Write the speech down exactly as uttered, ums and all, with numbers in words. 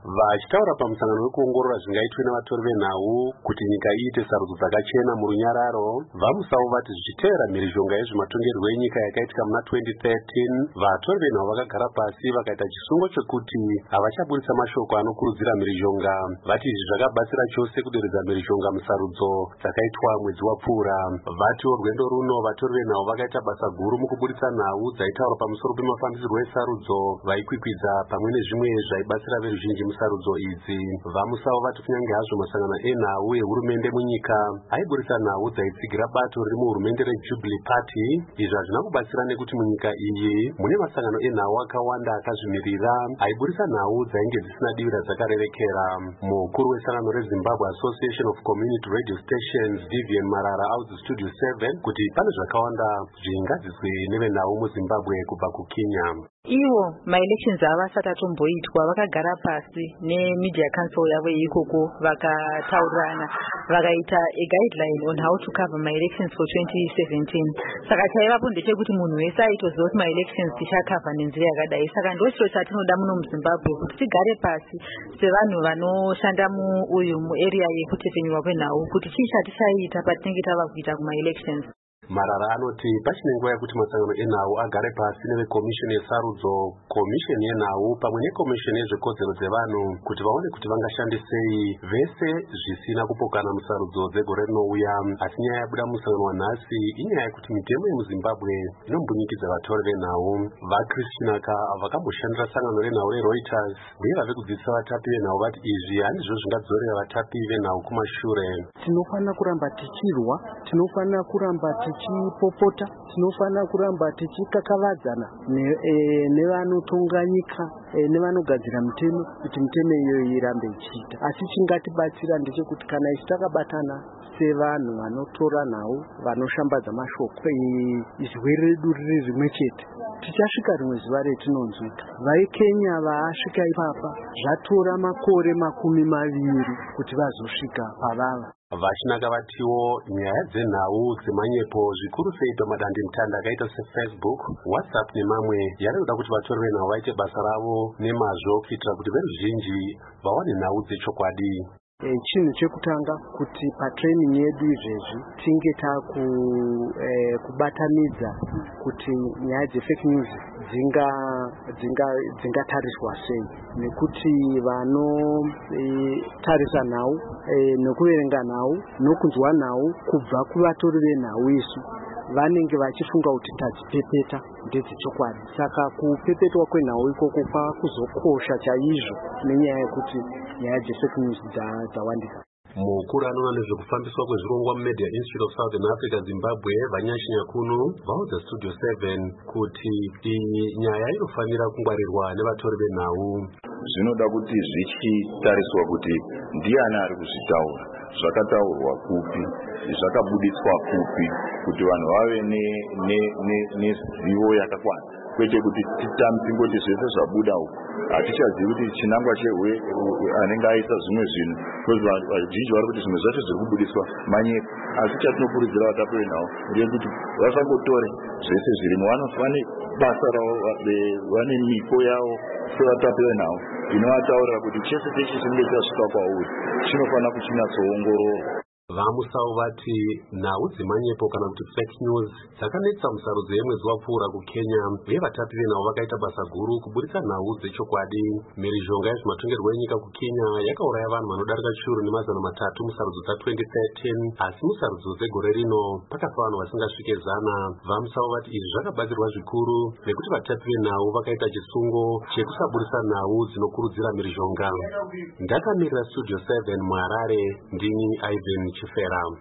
Vachitaura pamusangano wekuongorora zvingaitwe navatori venhau kuti nyika iite sarudzo dzakachena murunyararo, vamusawo vati zvichiteera mhirizhonga yezvematongerwo enyika yakaitika muna twenty thirteen, vatori venhau vakagara pasi vakaita chisungo chekuti havachaburitsa mashoko anokurudzira mhirizhonga. Vati izvi zvakabatsira chose kuderedza mhirizhonga musarudzo dzakaitwa mwedzi wapfuura. Vatiwo rwendo runo vatori venhau vakaita basa guru mukuburitsa nhau dzaitaura pamusoro pemafambisirwo esarudzo, vaikwikwidza pamwe nezvimwe zvaibatsira veruzhinji musarudzo idzi. Vamusawo vati kunyange hazvo masangano enhau ehurumende munyika aiburitsa nhau dzaitsigira bato riri muhurumende reJubilee Party, izvo hazvina kubatsira nekuti munyika iyi mune masangano enhau akawanda akazvimirira aiburitsa nhau dzainge dzisina divi radzakarerekera. Mukuru wesangano reZimbabwe Association of Community Radio Stations D V N Marara auti Studio seven kuti pane zvakawanda zvingadziswe nevenhau muZimbabwe kubva kuKenya. Iwo ma-elections avasati atomboitwa vakagara pasi nemedia council yavo ikoko vakataurirana vakaita a guideline on how to cover my-elections for twenty seventeen. Saka chaivapo ndechekuti munhu wese aitoziva kuti ma-elections tichakavha nenzira yakadai. Saka ndochiro chatinoda muno muZimbabwe kuti tigare pasi sevanhu vanoshanda muuyu muarea yekutetenywa kwenhau kuti chii chatichaita patinenge tava kuita kuma-elections. Marara anoti pachine nguva yekuti masangano enhau agare pasi nevekomisheni yesarudzo, komisheni yenhau pamwe nekomisheni yezvekodzero dzevanhu kuti vaone kuti vangashandisei vese zvisina kupokana musarudzo dzegore rinouya. Asi nyaya yabuda musangano wanhasi inyaya yekuti mitemo yemuZimbabwe inombunyikidzwa vatori venhau. VaChristinaka vakamboshandira sangano renhau reReuters uye vave kudzidzisa vatapi venhau vati izvi handizvo zvingadzorera vatapi venhau kumashure. Tinofanira kuramba tichirwa, tinofanira kuramba tichipopota, tinofanira kuramba tichikakavadzana nevanotonga nyika nevanogadzira mitemo kuti mitemo iyoyo irambe ichiita. Asi chingatibatsira ndechekuti kana isu takabatana sevanhu vanotora nhau vanoshambadza mashoko, izwi redu riri rimwe chete, tichasvika rimwe zuva retinonzwika. VaKenya vaasvika ipapa zvatora makore makumi maviri kuti vazosvika pavava. Vachinaka vatiwo nyaya dzenhau dzemanyepo zvikuru sei pamadandemutande akaita seFacebook, WhatsApp nemamwe yari kuda kuti vatori venhau vaite basa ravo nemazvo kuitira kuti veruzhinji vawane nhau dzechokwadi. E, chinhu chekutanga kuti patraining yedu izvezvi tinge takubatanidza e, kuti nyaya dzefake news dzinga dzinga dzingatariswa sei, nekuti vanotarisa e, nhau e, nekuverenga nhau nokunzwa nhau kubva kuvatori venhau isu vanenge vachifunga kuti tadzipepeta ndedzechokwadi. Saka kupepetwa kwenhau ikoko kwakuzokosha chaizvo nenyaya yekuti nyaya dzefake news dzawandika. Mukuru anoona nezvekufambiswa kwezvirongwa muMedia Institute of Southern Africa Zimbabwe Vanyashi Nyakunu vaudza Studio seven kuti iyi nyaya inofanira kungwarirwa nevatori venhau. Zvinoda kuti zvichitariswa kuti ndiani ari kuzvitaura, zvakataurwa kupi, zvakabuditswa kupi, kuti vanhu vave nezivo yakakwana, kwete kuti tingoti zvese zvabuda uku hatichazivi kuti chinangwa chehwe anenge aisa zvimwe zvinhu, vazhinji vari kuti zvimwe zvacho zviri kubudiswa manyepo. Asi chatinokurudzira vatapi venhau ndeyekuti vasangotore zvese zvirimo, vanofane basa ravo, vane miko yavo sevatapi venhau inovataurira kuti chese chese chinenge chasvika kwauri chinofanira kuchinyatsoongororwa. Vamusawo vati nhau dzemanyepo kana kuti fake news dzakanetsa musarudzo yemwedzi wapfuura kuKenya uye vatapi venhau vakaita basa guru kuburitsa nhau dzechokwadi. Mhirizhonga yezvematongerwo enyika kuKenya yakauraya vanhu vanodarika chiuru nemazana matatu musarudzo dza-twenty thirteen, asi musarudzo dzegore rino pakafa vanhu vasingasvike zana. Vamusawo vati izvi zvakabatsirwa zvikuru nekuti vatapi venhau vakaita chisungo chekusaburitsa nhau dzinokurudzira mhirizhonga. Ndakamirira Studio seven muHarare, ndini Ivan Chifera.